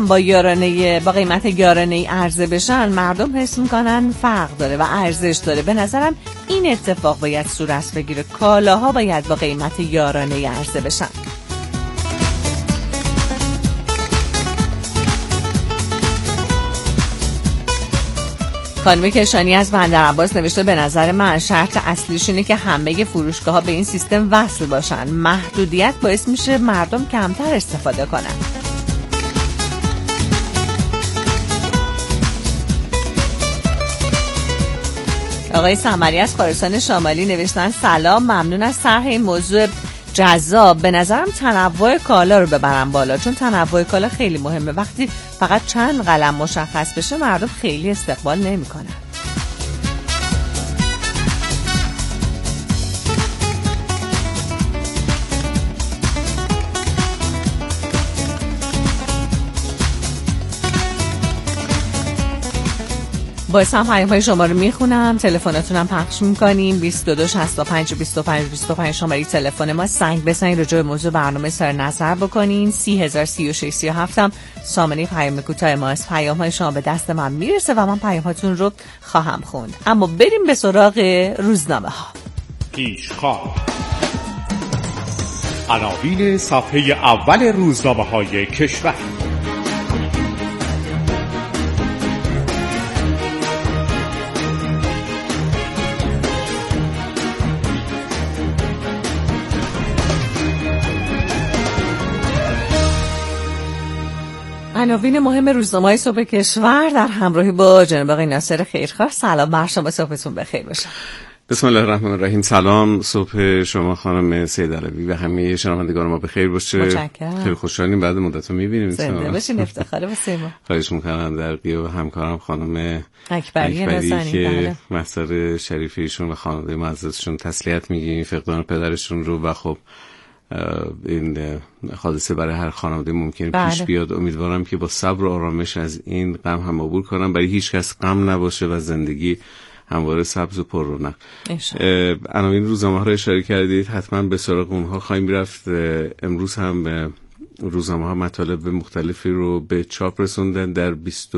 هم با قیمت یارانه عرضه بشن، مردم حس میکنن فرق داره و ارزش داره. به نظرم این اتفاق باید صورت بگیره، کالاها باید با قیمت یارانه عرضه بشن. خانم کشانی از بندرعباس نوشته به نظر من شرط اصلیش اینه که همه فروشگاه‌ها به این سیستم وصل باشن. محدودیت باعث میشه مردم کمتر استفاده کنن. آقای سمری از خراسان شمالی نوشتن سلام، ممنون از طرح این موضوع جذاب. به نظرم تنوع کالا رو ببرم بالا، چون تنوع کالا خیلی مهمه. وقتی فقط چند قلم مشخص بشه مردم خیلی استقبال نمی‌کنن. باعث هم پیام‌های شما رو میخونم، تلفناتونم پخش میکنیم. 22 65 25 25 شماره تلفن ما. سنگ بزنید راجع به موضوع برنامه سر نظر بکنین. 3036 37 هم سامانه پیام کوتاه ما است. پیام‌های شما به دست من میرسه و من پیام‌هاتون رو خواهم خوند. اما بریم به سراغ روزنامه ها. پیشخوان عناوین صفحه اول روزنامه‌های کشور. عناوین مهم روزنامه‌های صبح کشور در همراهی با جناب آقای ناصر خیرخواه. سلام بر شما، صبحتون بخیر باشه. بسم الله الرحمن الرحیم. سلام، صبح شما خانم سید علوی و همه شنوندگان ما بخیر باشه. متشکرم. خیلی خوشحالیم بعد مدت می‌بینیم. زنده باشین، افتخار واسه ما. خواهش می‌کنم در قیاب همکارم خانم اکبری که محضر شریف ایشون و خانواده معززشون تسلیت میگیم، فقدان پدرشون رو، و خب این حادثه برای هر خانواده ممکنه پیش بیاد. امیدوارم که با صبر و آرامش از این غم هم عبور کنم، برای هیچ کس غم نباشه و زندگی همواره سبز و پر رونق. عناوین روزنامه‌ها رو اشاره کردید، حتما به سراغ اونها خواهیم رفت. امروز هم روزنامه‌ها مطالب مختلفی رو به چاپ رسوندن در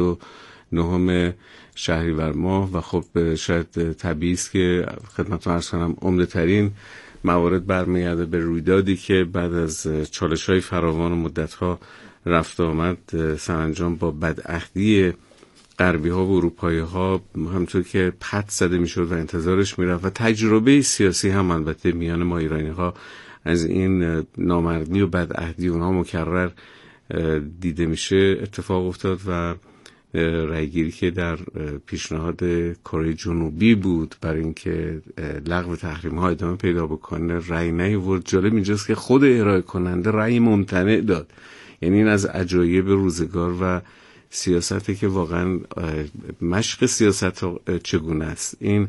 29 شهریور ماه و خب شاید طبیعی است که خدمتتون عرض کنم عمده ترین موارد برمیگرده به رویدادی که بعد از چالش‌های فراوان و مدت‌ها رفت آمد سرانجام با بدعهدی غربی‌ها و اروپایی‌ها همونطور که پد زده می‌شد و انتظارش می‌رفت و تجربه سیاسی هم البته میان ما ایرانی‌ها از این نامردی و بدعهدی اونها مکرر دیده میشه اتفاق افتاد و رأیگیری که در پیشنهاد کره جنوبی بود برای اینکه لغو تحریم‌ها ادامه پیدا بکنه رأی نیاورد. جالب اینجاست که خود ارائه کننده رأی ممتنع داد. یعنی این از عجایب روزگار و سیاستی که واقعا مشق سیاست چگونه است. این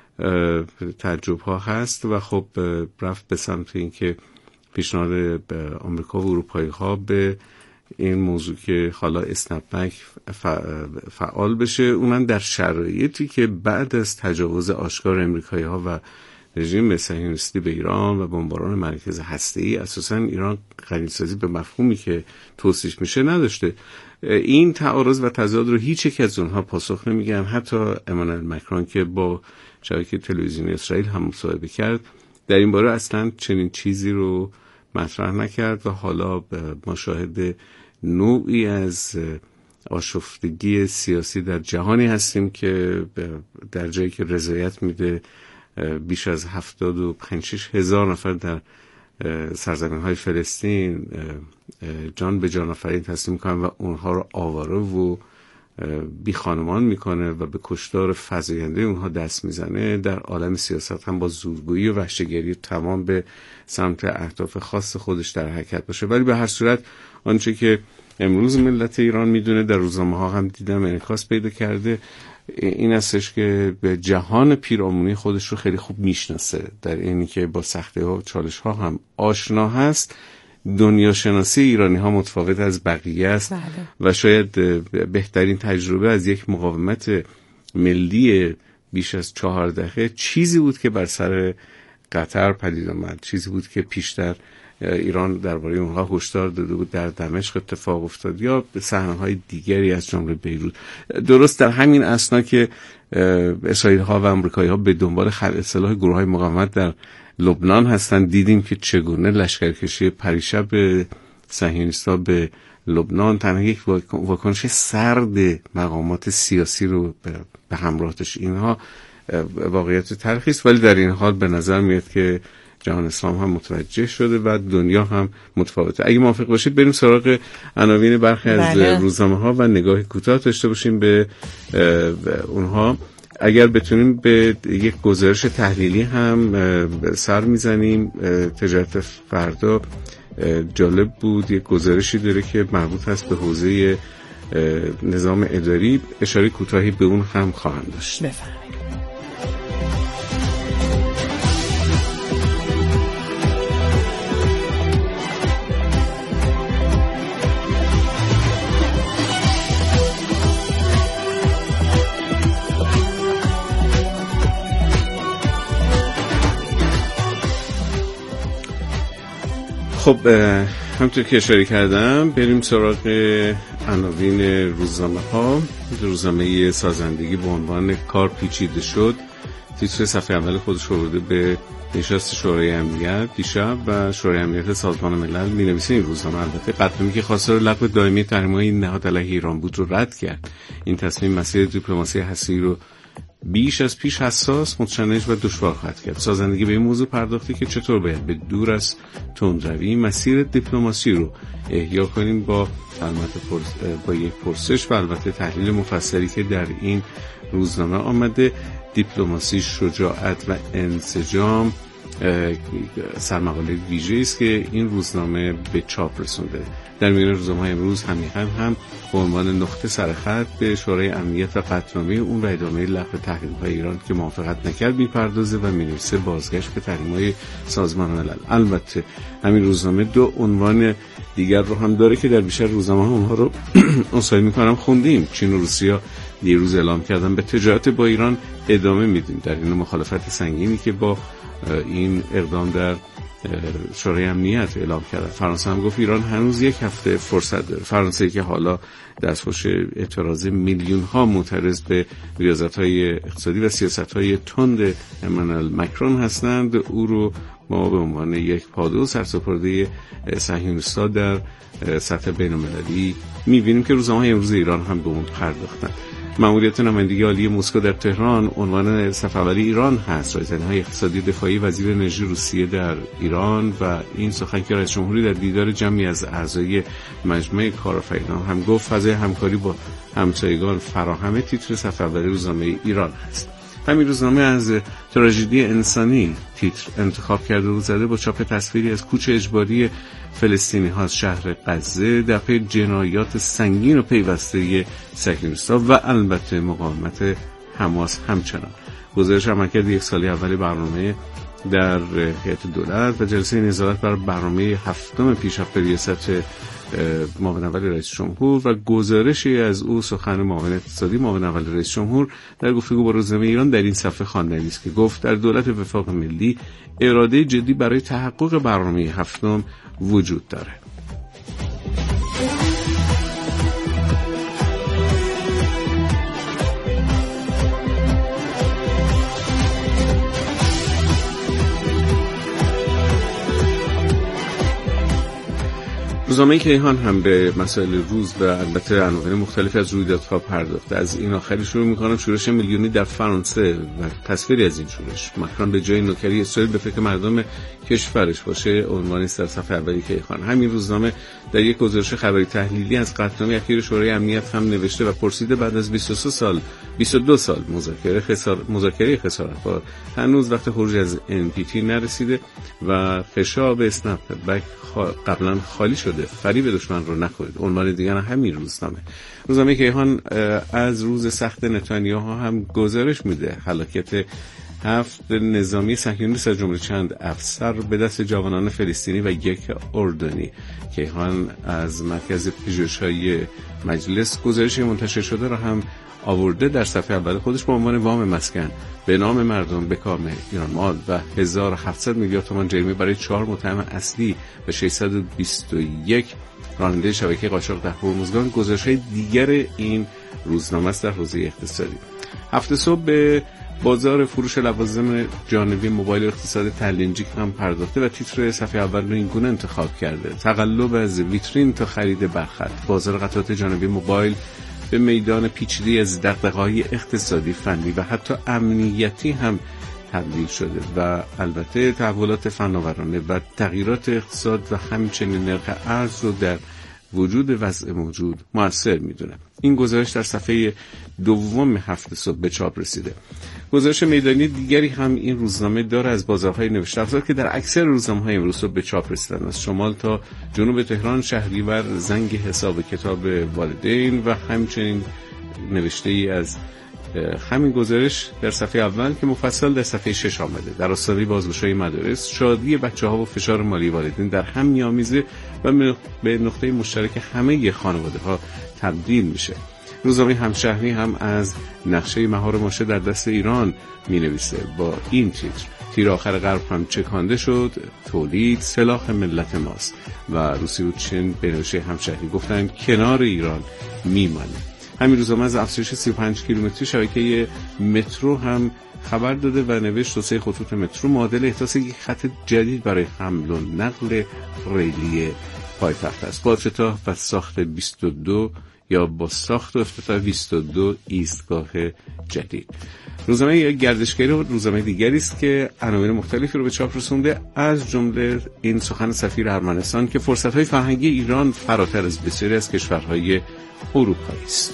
تعجب‌ها هست و خب رفت به سمت اینکه پیشنهاد آمریکا و اروپایی‌ها به این موضوع که حالا اسنپبک فعال بشه، اونم در شرایطی که بعد از تجاوز آشکار امریکایی‌ها و رژیم صهیونیستی به ایران و بمباران مرکز هسته‌ای اساساً ایران غنی‌سازی به مفهومی که توصیف میشه نداشته. این تعارض و تضاد رو هیچ یک از اونها پاسخ نمیگن. حتی امانوئل مکرون که با شبکه تلویزیونی اسرائیل هم مصاحبه کرد در این باره اصلاً چنین چیزی رو مطرح نکرد و حالا ما شاهد نوعی از آشفتگی سیاسی در جهانی هستیم که در جایی که رضایت میده بیش از 75 هزار نفر در سرزمین‌های فلسطین جان به جان آفرین تسلیم میکنن و اونها رو آواره و بی خانمان میکنه و به کشتار فزاینده اونها دست میزنه. در عالم سیاست هم با زورگویی و وحشیگری تمام به سمت اهداف خاص خودش در حرکت باشه. ولی به هر صورت آنچه که امروز ملت ایران میدونه در روزنامه‌ها هم دیدم انعکاس پیدا کرده این استش که به جهان پیرامونی خودش رو خیلی خوب میشناسه، در اینی که با سختی‌ها و چالش‌ها هم آشنا هست. دنیا شناسی ایرانی ها متفاوت از بقیه است و شاید بهترین تجربه از یک مقاومت ملی بیش از 4 دهه چیزی بود که بر سر قطر پدید آمد، چیزی بود که پیشتر ایران درباره اونها هشدار داده بود در دمشق اتفاق افتاد، یا به صحنه‌های دیگری از جمله بیروت. درست در همین اثنا که اسرائیلی‌ها و آمریکایی‌ها به دنبال اصلاح گروه‌های مقاومت در لبنان هستند، دیدیم که چگونه لشکرکشی پریشب صهیونیست‌ها به لبنان تنها یک واکنش سرد مقامات سیاسی رو به همراه داشت. اینها واقعیت تلخی است، ولی در این حال به نظر میاد که جهان اسلام هم متوجه شده و دنیا هم متفاوته. اگه موافق باشید بریم سراغ عناوین برخی از روزنامه‌ها و نگاه کوتاه داشته باشیم به اونها. اگر بتونیم به یک گزارش تحلیلی هم سر میزنیم. تجارت فردا جالب بود، یک گزارشی داره که مربوط هست به حوزه نظام اداری، اشاره کوتاهی به اون هم خواهم داشت. بفرمایید. خب همونطور که اشاره کردم بریم سراغ عناوین روزنامه ها. روزنامه سازندگی با عنوان کار پیچیده شد تیتر صفحه اول خودش آورده به نشست شورای امنیت دیشب و شورای امنیت سازمان ملل می نویسه این روزنامه البته قطعامی که خواستار لغو دائمی تحریم‌های این نهاد علیه ایران بود رو رد کرد. این تصمیم مسیر دیپلماسی هسته‌ای رو بیش از پیش حساس، متشنج و دشوار خواهد کرد. سازندگی به این موضوع پرداخته که چطور باید به دور از تندروی مسیر دیپلماسی رو احیا کنیم با یک پرسش و البته تحلیل مفصلی که در این روزنامه آمده. دیپلماسی، شجاعت و انسجام سرمقاله ویژه‌ای است که این روزنامه به چاپ رسونده. در میان روزنامه‌های امروز هم به عنوان نقطه سرخط به شورای امنیت و قطعنامه اون و ادامه لغو تحریم‌های ایران که موافقت نکرد می‌پردازه و می‌نویسه بازگشت به تحریم‌های سازمان ملل. البته همین روزنامه دو عنوان دیگر رو هم داره که در بیشتر روزنامه‌ها اونها رو عذرخواهی می‌کنم خوندیم. چین و روسیه دیروز اعلام کردن به تجارت با ایران ادامه میدیم، در این مخالفت سنگینی که با این اقدام در شورای امنیت اعلام کرده. فرانسه هم گفت ایران هنوز یک هفته فرصت داره. فرانسه که حالا دستخوش اعتراض میلیون ها معترض به ریاضت‌های اقتصادی و سیاست‌های تند امانوئل مکرون هستند، او رو ما به عنوان یک پادو سرسپرده صهیونیست‌ها در سطح بین‌المللی می‌بینیم که روزنامه‌های امروز ایران هم به اون پرداختن. مأموریت نمایندگی عالی مسکو در تهران عنوان صفحه اول ایران هست. رایزنی‌های اقتصادی دفاعی وزیر انرژی روسیه در ایران و این سخن که رئیس جمهوری در دیدار جمعی از اعضای مجمع کارآفرینان هم گفت فضای همکاری با همسایگان فراهم تیتر صفحه اول روزنامه ایران هست. همین روزنامه از تراژدی انسانی تیتر انتخاب کرده و زده با چاپ تصویری از کوچ اجباری فلسطینی ها از شهر غزه در پی جنایات سنگین و پیوسته صهیونیست‌ها و البته مقاومت حماس. همچنان گزارش عملکرد یک سالی اول برنامه در هیئت دولت و جلسه نظارت بر برنامه هفتم پیشرفت ریاست معاون اول رئیس جمهور و گزارشی از او سخن معاون اقتصادی معاون اول رئیس جمهور در گفتگو با روزنامه ایران در این صفحه خواندنی است که گفت در دولت وفاق ملی اراده جدی برای تحقق برنامه هفتم وجود داره. روزنامه کیهان هم به مسائل روز و البته عناوین مختلفی از رویدادها پرداخته. از این آخری شروع می‌کنم. شورش میلیونی در فرانسه و تصویری از این شورش. مکرون به جای نوکری اسرائیل به فکر مردم کشورش باشه عنوانی است در صفحه اولی کیهان. همین روزنامه در یک گزارش خبری تحلیلی از قطعنامه اخیر شورای امنیت هم نوشته و پرسیده بعد از 22 سال مذاکره خسارت‌بار هنوز وقت خروج از NPT نرسیده و خشاب اسنپ بک قبلا خالی شده. فریب دشمن رو نخورید. عنوان دیگر همین روزنامه کیهان از روز سخت نتانیاهو هم گزارش میده. هلاکت 7 نظامی صهیونیست از جمله چند افسر به دست جوانان فلسطینی و یک اردنی. کیهان از مرکز پژوهش‌های مجلس گزارشی منتشر شده را هم آورده در صفحه اول خودش با عنوان وام مسکن به نام مردم به کام ایران مال و 1700 میلیارد تومان جریمه برای 4 متهم اصلی و 621 راننده شبکه قاچاق در هرمزگان گزارش‌های دیگر این روزنامه است در حوزه اقتصادی. هفته صبح به بازار فروش لوازم جانبی موبایل اقتصاد تلنجیک هم پرداخته و تیتر صفحه اول رو این گونه انتخاب کرده: تقلب از ویترین تا خرید برخط، بازار قطعات جانبی موبایل به میدان پیچیده‌ای از دغدغه‌های اقتصادی، فنی و حتی امنیتی هم تبدیل شده و البته تحولات فناورانه و تغییرات اقتصاد و همچنین نرخ ارز رو در وجود وضع موجود مؤثر میدونه. این گزارش در صفحه دوم هفته صبح به چاپ رسیده. گزارش میدانی دیگری هم این روزنامه داره از بازارهای نوشته افزار که در اکثر روزنامه‌های امروز صبح به چاپ رسیدن. از شمال تا جنوب تهران، شهریور زنگ حساب کتاب والدین و همچنین نوشته ای از همین گزارش در صفحه اول که مفصل در صفحه 6 آمده. در آستانه بازگشایی مدارس، شادی بچه‌ها و فشار مالی والدین در هم می‌آمیزه و به نقطه مشترک همه خانواده‌ها تبدیل میشه. روزنامه همشهری هم از نقشه مهار ماشه در دست ایران می‌نویسه با این تیتر: تیر آخر غرب هم چکانده شد، تولید سلاح ملت ماست. و روسیه و چین به نوشته همشهری گفتن کنار ایران میمانه. همین روزنامه از افزایش 35 کیلومتری شبکه مترو هم خبر داده و نوشت توسعه خطوط مترو معادل احداث یک خط جدید برای حمل و نقل ریلی پایتخت است. با افتتاح و ساخت 22 یا با ساخت و افتتاح 22 ایستگاه جدید. روزنامه گردشگری و روزنامه دیگری است که عناوین مختلفی رو به چاپ رسونده، از جمله این سخن سفیر ارمنستان که فرصت‌های فرهنگی ایران فراتر از بسیاری از کشورهای اروپایی است.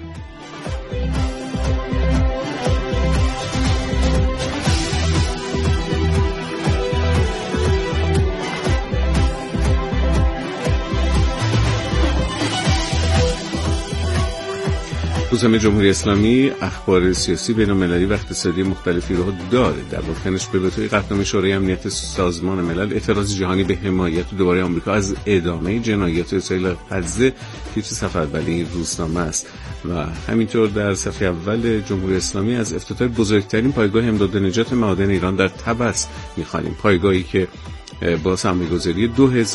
روزنامه جمهوری اسلامی اخبار سیاسی بین‌المللی و اقتصادی مختلفی رو داره. در واکنش به وتوی قطعنامه شورای امنیت سازمان ملل اعتراض جهانی به حمایت دوباره آمریکا از ادامه جنایات اسرائیل غزه تیتر صفحه اول این روزنامه است و همینطور در صفحه اول جمهوری اسلامی از افتتاح بزرگترین پایگاه امداد نجات معادن ایران در طبس می‌خوانیم. پایگاهی که با سرمایه‌گذاری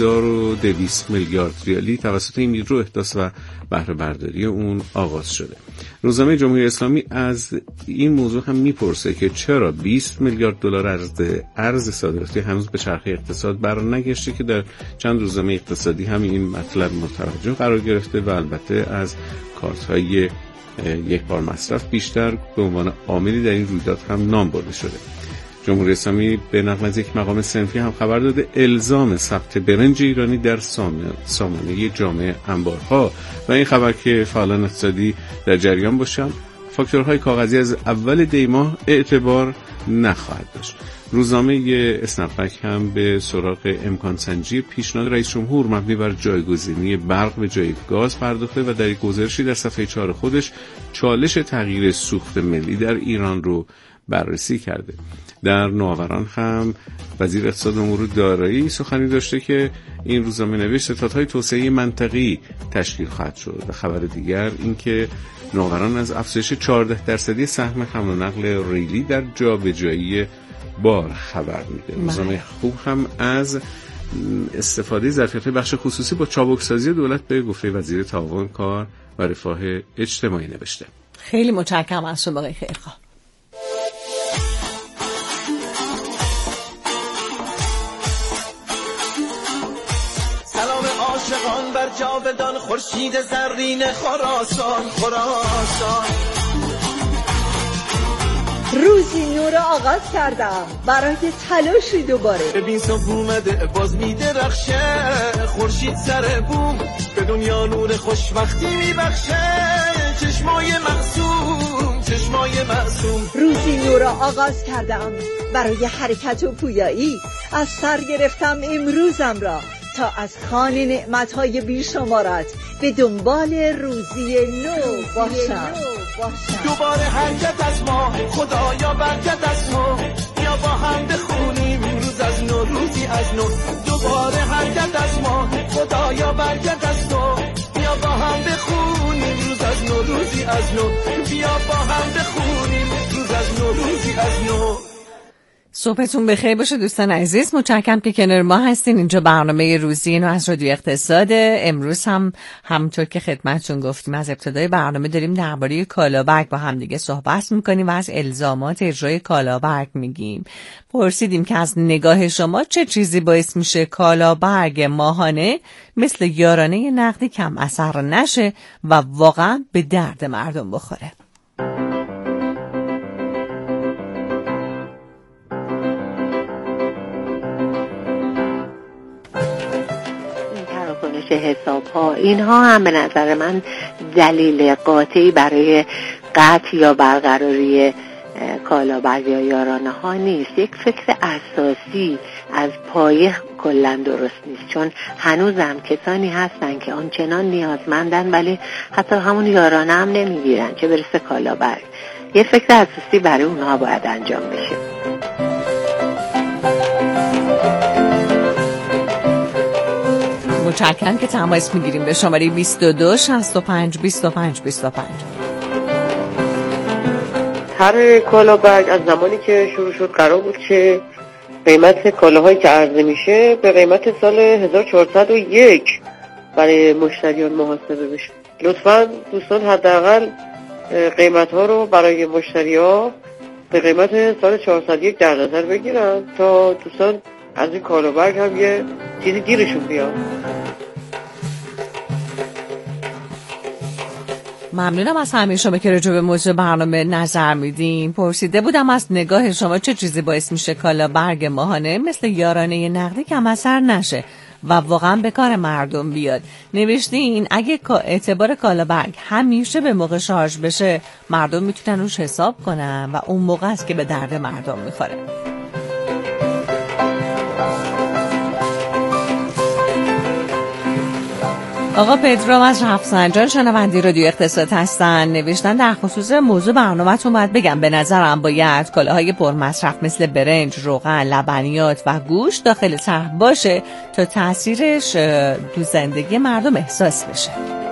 2200 میلیارد ریالی توسط این نیرو احداث و بهره برداری اون آغاز شده. روزنامه جمهوری اسلامی از این موضوع هم میپرسه که چرا 20 میلیارد دلار ارز صادراتی هنوز به چرخه اقتصاد برنگشته که در چند روزنامه اقتصادی هم این مطلب متوجه قرار گرفته و البته از کارت‌های یک بار مصرف بیشتر به عنوان عاملی در این رویداد هم نام برده شده. جمهوری اسلامی به نقل از یک مقام صنفی هم خبر داده الزام ثبت برنج ایرانی در سامانه جامعه انبارها و این خبر که فعالان اقتصادی در جریان باشند فاکتورهای کاغذی از اول دی ماه اعتبار نخواهد داشت. روزنامه اسنپبک هم به سراغ امکان سنجی پیشنهاد رئیس جمهور مبنی بر جایگزینی برق به جای گاز پرداخته و در یک گزارشی در صفحه 4 خودش چالش تغییر سوخت ملی در ایران رو بررسی کرده. در نوآوران هم وزیر اقتصاد و امور دارایی سخنی داشته که این روزنامه نوشت ستادهای توسعه منطقی تشکیل خواهد شد. و خبر دیگر این که نوآوران از افزایش 14% سهم حمل و نقل ریلی در جابجایی بار خبر میده. روزنامه خوب هم از استفاده ظرفیت‌های بخش خصوصی با چابکسازی دولت به گفته وزیر تعاون کار و رفاه اجتماعی نوشته. خیلی متشکرم از شما آقای خیرخواه. عاشقان بر جاودان خورشید زرین خراسان روزی نور آغاز کردم برای تلاشی دوباره. ببین صبح اومده باز میدرخشه خورشید سر بوم به دنیا نور خوشبختی میبخشه چشمای معصوم روزی نور آغاز کردم برای حرکت و پویایی از سر گرفتم امروزم را تا از خوان نعمت‌های بیشمارت به دنبال روزی نو باشم. دوباره حرکت از ما خدایا برکت از ما یا با هم بخونیم روز از نو روزی از نو. دوباره حرکت از ما خدایا برکت از ما یا با هم بخونیم روز از نو روزی از نو. بیا با هم بخونیم روز از نو روزی از نو. صبحتون بخیر باشه دوستان عزیز، متشکرم که کنار ما هستین. اینجا برنامه روزی اینو از رادیو اقتصاد. امروز هم همونطور که خدمتتون گفتیم از ابتدای برنامه داریم درباره کالابرگ با هم دیگه صحبت میکنیم و از الزامات اجرای کالابرگ میگیم. پرسیدیم که از نگاه شما چه چیزی باعث میشه کالابرگ ماهانه مثل یارانه نقدی کم اثر نشه و واقعا به درد مردم بخوره. حساب ها اینها هم به نظر من دلیل قاطعی برای قطع یا برقراری کالابرگ یا یارانه ها نیست. یک فکر اساسی از پایه کلا درست نیست، چون هنوزم کسانی هستن که آنچنان نیازمندن ولی حتی همون یارانه هم نمیگیرن، چه برسه کالابرگ. یه فکر اساسی برای اونها باید انجام بشه. متشکرم که تماس میگیریم به شماره 22 65 25 25. هر کالابرگ از زمانی که شروع شد قرار بود که قیمت کالاهایی که عرضه میشه به قیمت سال 1401 برای مشتریان محاسبه بشه. لطفاً دوستان حداقل قیمت ها رو برای مشتری ها به قیمت سال 401 در نظر بگیرن تا دوستان از این کالابرگ هم یه چیزی گیرشون بیاد. ممنونم از همه شما که راجع به موضوع برنامه نظر میدین. پرسیده بودم از نگاه شما چه چیزی باعث میشه کالابرگ ماهانه مثل یارانه نقدی کم اثر نشه و واقعا به کار مردم بیاد. نوشتین اگه اعتبار کالابرگ همیشه به موقع شارژ بشه مردم میتونن روش حساب کنن و اون موقع است که به درد مردم میخوره. آقا پدرام از رفسنجان شنونده رادیو اقتصاد هستن، نوشتن در خصوص موضوع برنامه‌تون باید بگم به نظرم باید کالاهای پرمصرف مثل برنج، روغن، لبنیات و گوشت داخل طرح باشه تا تاثیرش تو زندگی مردم احساس بشه.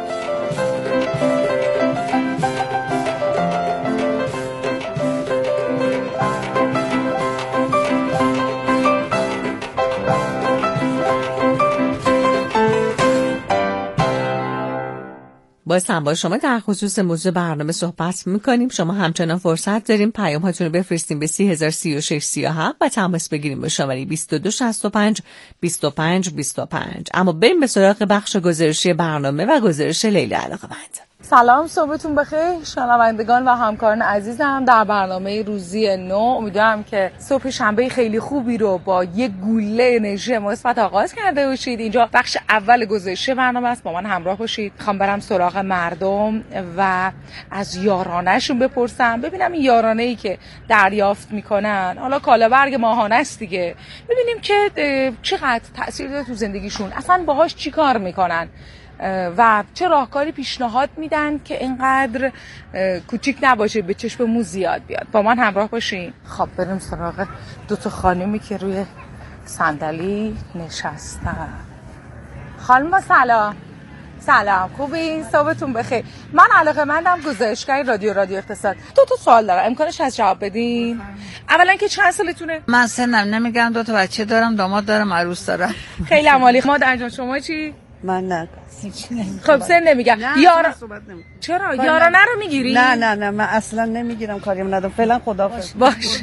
باز هم با شما در خصوص موضوع برنامه صحبت میکنیم. شما همچنان فرصت داریم پیام هاتون رو بفرستیم به 303637 و تماس بگیریم با شماره 2265 25 25. اما بریم به سراغ بخش گزارشی برنامه و گزارش لیلا علاقه‌مند. سلام، صبحتون بخیر شنوندگان و همکاران عزیزم در برنامه روزی نو. امیدوارم که صبح شنبه خیلی خوبی رو با یک گوله انرژی مثبت آغاز کرده باشید. اینجا بخش اول گزارش برنامه است، با من همراه باشید. میخوام برم سراغ مردم و از یارانه‌شون بپرسم، ببینم این یارانه‌ای که دریافت میکنن، حالا کالابرگ ماهانه است دیگه، ببینیم که چقدر تأثیر داره تو زندگیشون، اصلا باهاش چی کار میکنن و چه راهکاری پیشنهاد میدن که اینقدر کوچیک نباشه، به چشم مو زیاد بیاد. با من همراه باشین. خب بریم سراغ دوتا خانمی که روی صندلی نشستن. خانم سلام. سلام، خوبین؟ صبحتون بخیر. من علاقه‌مندم گزارشگر رادیو اقتصاد. دو تا سوال دارم، امکانش هست جواب بدین؟ اولا که چند سالتونه؟ من سنم نمیگم، دو تا بچه دارم، داماد دارم، عروس دارم. خیلی عالی. مادر جان شما چی؟ من نه. خب سن نمیگم. چرا؟ یارانه رو میگیری؟ نه من اصلا نمیگیرم، کاریم ندارم. فعلا خداحافظ. باش.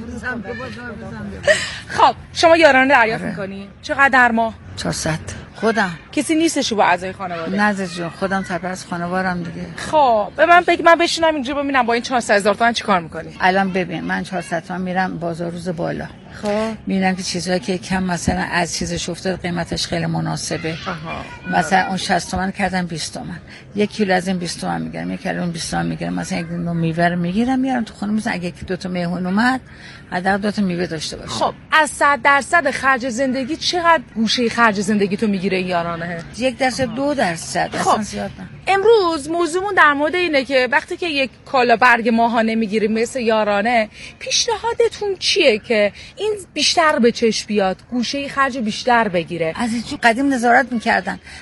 خب شما یارانه دریافت میکنی؟ چقدر در ماه؟ 400. خودم. کسی نیستش با اعضای خانواده؟ نه جون، خودم سرپرست خانواده‌ام دیگه. خب به من بگی، من بشینم اینجا ببینم با این 400,000 تومان چیکار میکنی؟ الان ببین، من 400 تومان میرم بازار روز بالا. خب میبینم که چیزایی که کم مثلا از چیزش افتاد قیمتش خیلی مناسبه. مثلا اون 60 تومان کردم 20 تومان. 1 کیلو از این 20 تومان میگیرم، 1 کیلو 20 تومان میگیرم. مثلا یک نوع میوه رو میگیرم میارم تو خونه، مثلا اگه یکی دو تا مهمون اومد حداقل 2 تا میوه داشته باشه. خب از 100% خرج زندگی چقدر گوشه خرج زندگی تو میگیره یارانه؟ 1% 2%. خب زیاد نه. امروز موضوعمون در مورد اینه که وقتی که یک کالابرگ ماهانه میگیریم مثل یارانه، پیشنهادتون چیه که این بیشتر به چشم بیاد، گوشه خرج بیشتر بگیره؟ از این قدیم نظارت میکردن،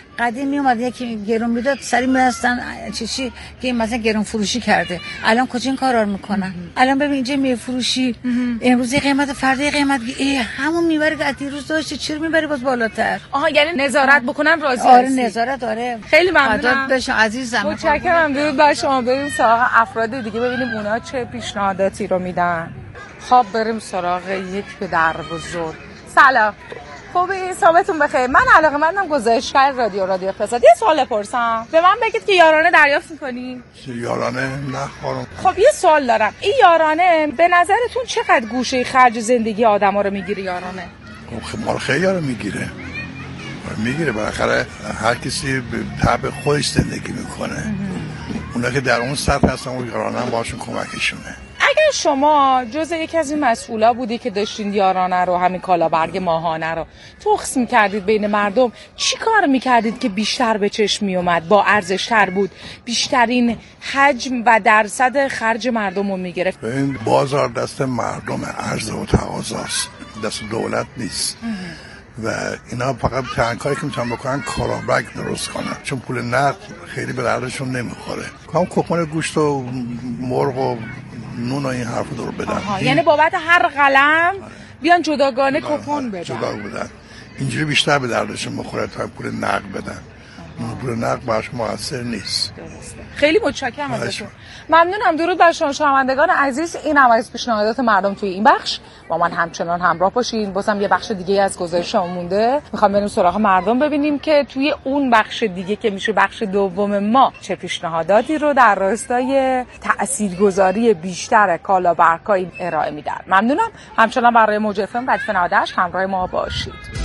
قدیم میومد یکی گرون میداد سری میرستن چیزی که مثلا گرون فروشی کرده. الان کجا این کارا رو میکنن؟ الان ببین اینجا میفروشی امروز قیمت فردا قیمت همون میبره که دیروز داشتی چرا میبری باز بالاتر؟ آها یعنی نظارت بکنن راضی آره نظارت داره. خیلی ممنونم بشم عزیزم. متشکرم. درود بر شما. بریم سراغ افراد دیگه ببینیم اونا چه پیشنهاداتی رو میدن. خب بریم سراغ یک پدر بزرگ. سلام. خوبی؟ صبحتون بخیر. من علاقه‌مندم گزارشگر رادیو اقتصاد. یه سوال بپرسم. به من بگید که یارانه دریافت می‌کنی؟ یارانه نه خانم. خب یه سوال دارم. این یارانه به نظرتون چقدر گوشه خرج زندگی آدما رو میگیره یارانه؟ خب مال خیلی رو میگیره بالاخره هر کسی به طبع خودش زندگی میکنه. اونا که در اون سطح هستن اون یارانه هم باشون کمکشونه. اگر شما جز یکی از این مسئولا بودی که داشتین یارانه رو همین کالابرگ ماهانه رو تخص میکردید بین مردم، چی کار میکردید که بیشتر به چشم میومد، با ارزشتر بود، بیشترین حجم و درصد خرج مردم رو میگرفت؟ این بازار دست مردم، عرضه و تقاضاست، دست دولت نیست. و اینا فقط تنکایی که میتونن بکنن کالابرگ درست کنن، چون پول نقد خیلی به دردشون نمیخوره. هم کوپن گوشت و مرغ و نون و این حرف رو بدن. یعنی بابت هر قلم بیان جداگانه کوپن بدن. جدا بدن. اینجوری بیشتر به دردشون میخوره تا پول نقد بدن. پول نقد براش مؤثر نیست. درسته. خیلی متشکرم ازتون. ممنونم. درود بر شما شنوندگان عزیز. این هم از پیشنهادات مردم توی این بخش. با من همچنان همراه باشین. بازم یه بخش دیگه از گزارشم مونده. میخوام بریم سراغ مردم ببینیم که توی اون بخش دیگه که میشه بخش دوم ما چه پیشنهاداتی رو در راستای تاثیرگذاری بیشتر کالابرگ‌ها ارائه میدن. ممنونم. همچنان برای موج FM و 98 همراه ما باشید.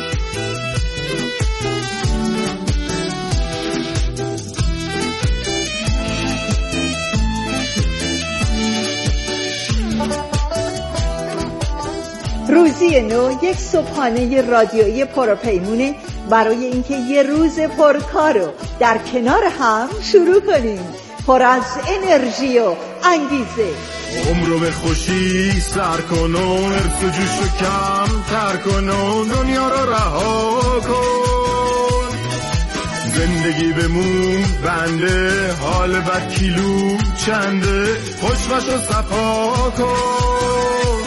روزی نو یک صبحانه رادیویی پرپیمونه برای اینکه یه روز پرکارو در کنار هم شروع کنیم، پر از انرژی و انگیزه. عمرو به خوشی سر کن و حرص و جوش رو کم تر کن و دنیا رو رها کن. زندگی بمون بنده، حال بد کیلو چنده، خوشبش رو صفا کن.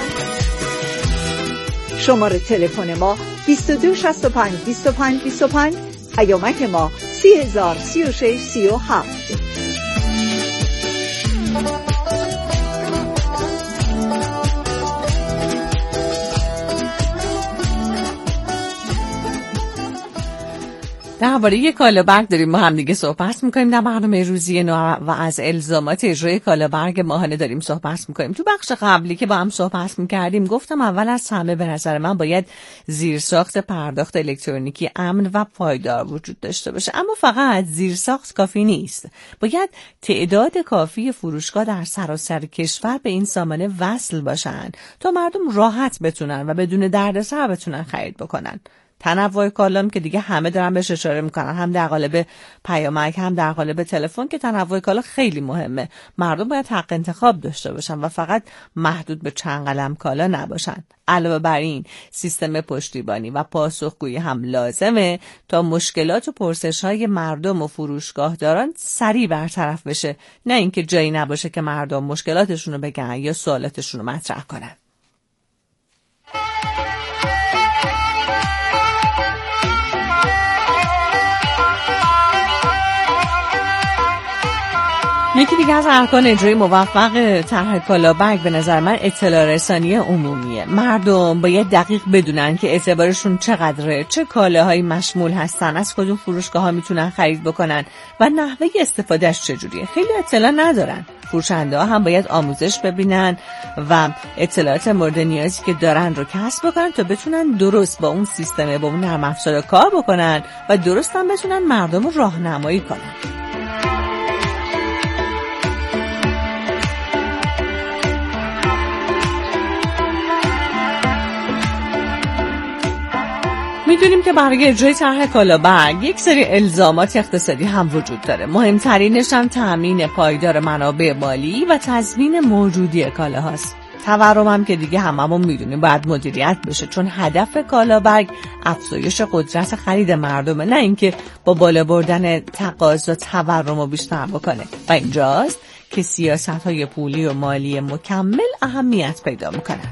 شماره تلفن ما 22 65 25 25، پیامک ما 3036 37. درباره یک کالابرگ داریم ما هم دیگه صحبت میکنیم در برنامه روزی نو و از الزامات اجرای کالابرگ ماهانه داریم صحبت میکنیم. تو بخش قبلی که با هم صحبت میکردیم گفتم اول از همه به نظر من باید زیرساخت پرداخت الکترونیکی امن و پایدار وجود داشته باشه، اما فقط زیرساخت کافی نیست. باید تعداد کافی فروشگاه در سراسر کشور به این سامانه وصل باشن تا مردم راحت بتونن و بدون دردسر بتونن خرید بکنن. تنوع کالام که دیگه همه دارن بهش اشاره میکنن، هم در قالب پیامک هم در قالب تلفن، که تنوع کالا خیلی مهمه. مردم باید حق انتخاب داشته باشن و فقط محدود به چند قلم کالا نباشن. علاوه بر این سیستم پشتیبانی و پاسخگویی هم لازمه تا مشکلات و پرسش‌های مردم و فروشگاهداران سریع برطرف بشه، نه اینکه جایی نباشه که مردم مشکلاتشون رو بگن یا سوالاتشون رو مطرح کنن. یکی دیگه از ارکان اجرای موفق طرح کالابرگ به نظر من اطلاع رسانی عمومیه. مردم باید دقیق بدونن که اعتبارشون چقدره، چه کالاهایی مشمول هستن، از کدوم فروشگاه‌ها میتونن خرید بکنن و نحوه استفادهش چجوریه. خیلی اطلاع ندارن. فروشنده‌ها هم باید آموزش ببینن و اطلاعات مورد نیازی که دارن رو کسب بکنن تا بتونن درست با اون سیستم، با اون نرم افزار کار بکنن و درست هم بتونن مردم رو راهنمایی کنن. میدونیم که برای اجرای طرح کالابرگ یک سری الزامات اقتصادی هم وجود داره. مهمترینش هم تامین پایدار منابع مالی و تضمین موجودی کالاهاست. تورم هم که دیگه هممون میدونیم باید مدیریت بشه، چون هدف کالابرگ افزایش قدرت خرید مردمه، نه اینکه با بالا بردن تقاضا تورم رو بیشتر بکنه. و اینجاست که سیاست‌های پولی و مالی مکمل اهمیت پیدا میکنن.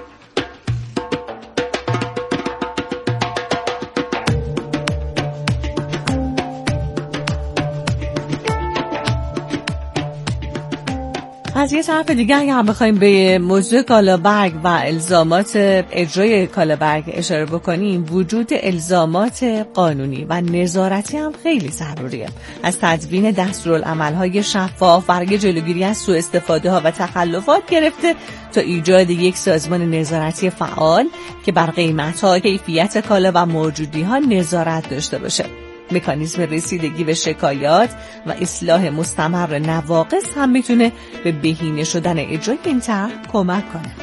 از یه طرف دیگه اگه هم بخوایم به موضوع کالابرگ و الزامات اجرای کالابرگ اشاره بکنیم، وجود الزامات قانونی و نظارتی هم خیلی ضروریه. از تدوین دستورالعمل‌های شفاف برای جلوگیری از سوء استفاده ها و تخلفات گرفته تا ایجاد یک سازمان نظارتی فعال که بر قیمت‌ها، کیفیت کالا و موجودی‌ها نظارت داشته باشه. مکانیزم رسیدگی به شکایات و اصلاح مستمر نواقص هم میتونه به بهینه شدن اجرای این طرح کمک کنه.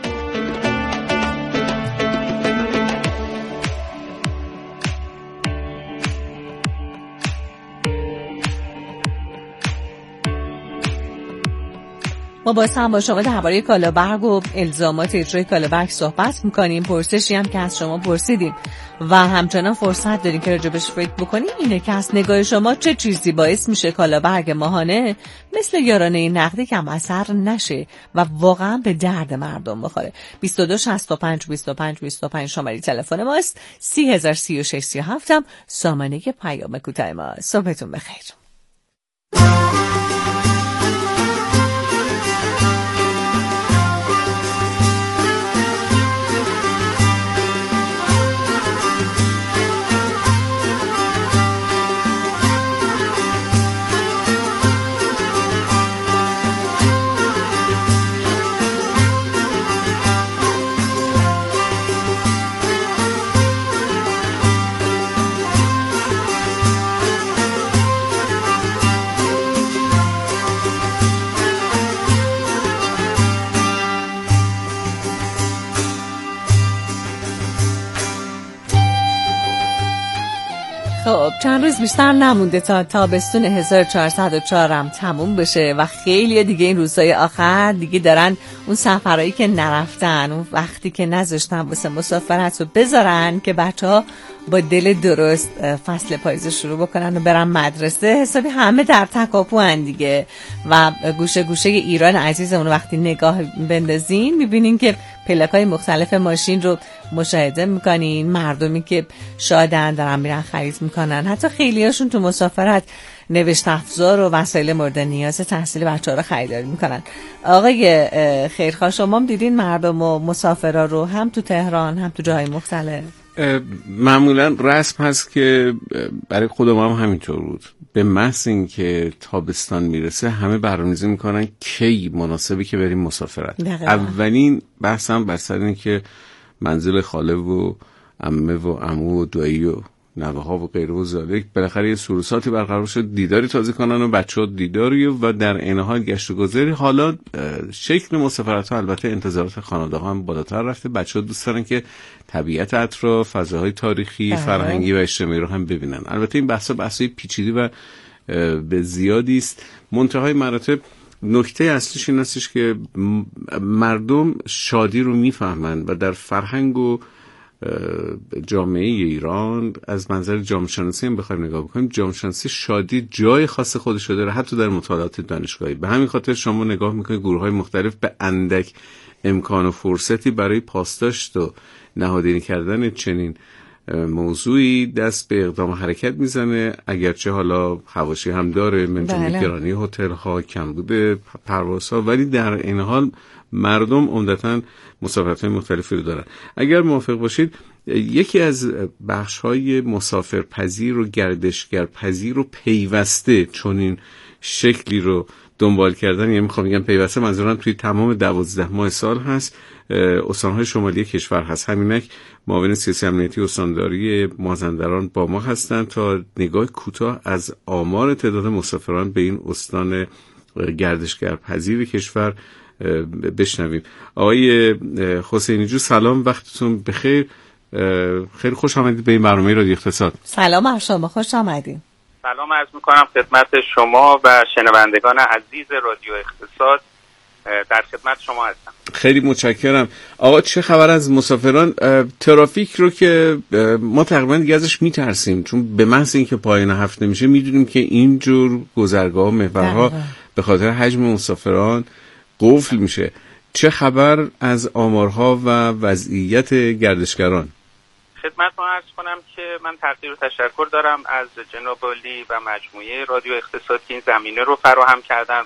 ما باز هم با شما درباره کالابرگ و الزامات اجرای کالابرگ صحبت میکنیم. پرسشی هم که از شما پرسیدیم و همچنان فرصت داریم که راجبش فکر بکنیم اینه که از نگاه شما چه چیزی باعث میشه کالابرگ ماهانه مثل یارانه نقدی کم اثر نشه و واقعا به درد مردم بخوره؟ 22 65 25 25 شماره تلفن ماست. 3036 37 هم سامانه پیام کوتاه ما. صبحتون بخیر. خب چند روز بیشتر نمونده تا تابستون 1404 هم تموم بشه و خیلی دیگه این روزهای آخر دیگه دارن اون سفرهایی که نرفتن، اون وقتی که نذاشتن واسه مسافرت رو بذارن که بچه‌ها با دل درست فصل پاییز شروع بکنن و برن مدرسه. حسابی همه در تکاپوان دیگه و گوشه گوشه ایران عزیزمون وقتی نگاه بندازین میبینین که پلاک‌های مختلف ماشین رو مشاهده میکنین، مردمی که شادن دارن میرن خرید میکنن، حتی خیلیاشون تو مسافرت نوشت افزار و وسایل مورد نیاز تحصیل بچه‌ها رو خریداری میکنن. آقای خیرخواه شما هم دیدین مردم و مسافرا رو هم تو تهران هم تو جاهای مختلف؟ معمولا رسم هست که برای خودم هم همینطور بود. به محض اینکه تابستان میرسه همه برنامه‌ریزی میکنن کی مناسبی که بریم مسافرت. اولین بحثم بر سر اینه که منزل خاله و عمه و عمو و دایی و نوه ها و غیره و ذالک بالاخره یه سروساتی برقرار شد، دیداری تازه کنن و بچه‌ها دیداری و در عین حال گشت و گذاری. حالا شکل مسافرت‌ها البته انتظارات خانواده‌ها هم بالاتر رفته. بچه‌ها دوست دارن که طبیعت اطراف، فضاهای تاریخی، فرهنگی و اجتماعی رو هم ببینن. البته این بحث‌های پیچیده و به زیادی است. منتهای مراتب نکته اصلیش این هستش که مردم شادی رو میفهمن و در فرهنگ و جامعه ایران از منظر جامعه شناسی هم بخوایم نگاه بکنیم، جامعه شناسی شادی جای خاص خودش رو داره، حتی در مطالعات دانشگاهی. به همین خاطر شما نگاه میکنید گروه‌های مختلف به اندک امکان و فرصتی برای پاسداشت و نهادینی کردن چنین موضوعی دست به اقدام حرکت میزنه، اگرچه حالا حواشی هم داره من جمله گرانی هتل ها، کمبود پروازها، ولی در این حال مردم عمدتاً مسافرت‌های مختلفی رو دارن. اگر موافق باشید یکی از بخش‌های مسافرپذیر و گردشگرپذیر و پیوسته چون این شکلی رو دنبال کردن، یعنی میخوام بگم پیوسته منظورم توی تمام 12 ماه سال هست، استان‌های شمالی کشور هست. همینک معاون سیاسی امنیتی استانداری مازندران با ما هستند تا نگاه کوتاه از آمار تعداد مسافران به این استان گردشگرپذیر کشور بشنویم. آقای حسینی جو سلام، وقتتون بخیر. خیلی خوش آمدید به این برنامه رادیو اقتصاد. سلام بر شما، خوش آمدید. سلام عرض میکنم خدمت شما و شنوندگان عزیز رادیو اقتصاد. در خدمت شما هستم. خیلی متشکرم. آقا چه خبر از مسافران؟ ترافیک رو که ما تقریبا دیگه ازش میترسیم، چون به محض اینکه پایان هفته میشه میدونیم که اینجور گذرگاه و محورها به خاطر حجم مسافران قفل میشه. چه خبر از آمارها و وضعیت گردشگران؟ خدمتتون عرض کنم که من تقدیر و تشکر دارم از جناب عالی و مجموعه رادیو اقتصاد که این زمینه رو فراهم کردن